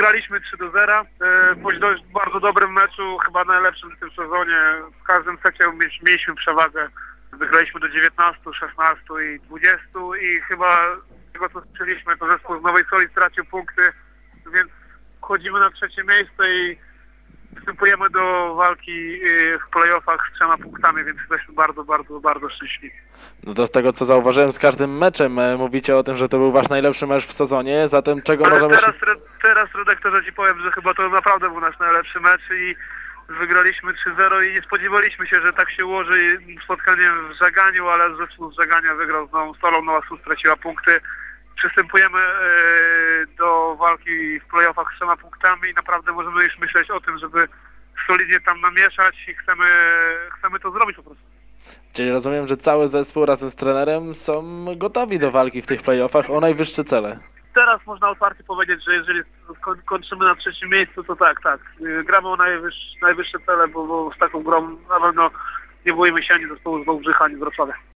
wygraliśmy 3-0 po dość bardzo dobrym meczu, chyba najlepszym w tym sezonie. W każdym secie mieliśmy przewagę. Wygraliśmy do 19, 16 i 20 i chyba z tego co słyszeliśmy, to zespół z Nowej Soli stracił punkty, więc wchodzimy na trzecie miejsce i wstępujemy do walki w playoffach z 3 punktami, więc jesteśmy bardzo, bardzo, bardzo szczęśliwi. No to z tego co zauważyłem, z każdym meczem mówicie o tym, że to był wasz najlepszy mecz w sezonie, zatem czego Ale możemy się... teraz redaktorze ci powiem, że chyba to naprawdę był nasz najlepszy mecz i wygraliśmy 3-0 i nie spodziewaliśmy się, że tak się ułoży spotkanie w Żaganiu, ale zespół z Żagania wygrał z Nową Solą, Nowa Sól straciła punkty. Przystępujemy do walki w playoffach z 3 punktami i naprawdę możemy już myśleć o tym, żeby solidnie tam namieszać i chcemy to zrobić po prostu. Czyli rozumiem, że cały zespół razem z trenerem są gotowi do walki w tych playoffach o najwyższe cele. Teraz można otwarcie powiedzieć, że jeżeli kończymy na trzecim miejscu, to tak. Gramy o najwyższe cele, bo z taką grą na pewno nie boimy się ani zespołu z Wałbrzycha, ani z Wrocławia.